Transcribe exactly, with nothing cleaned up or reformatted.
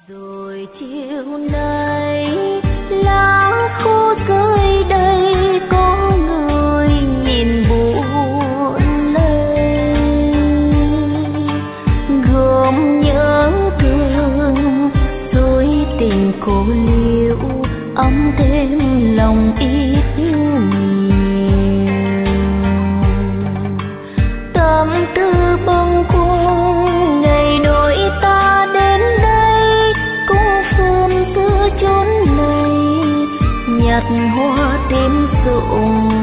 Rồi chiều nay lá khô rơi đây, có người nhìn buồn lên, gồm nhớ thương dối tình cô liễu, ấm thêm lòng ít nhiều. Tâm tư bâng khuâng ngày đôi ta đến đây, cũng phương cứ chốn này nhặt hoa tím rụng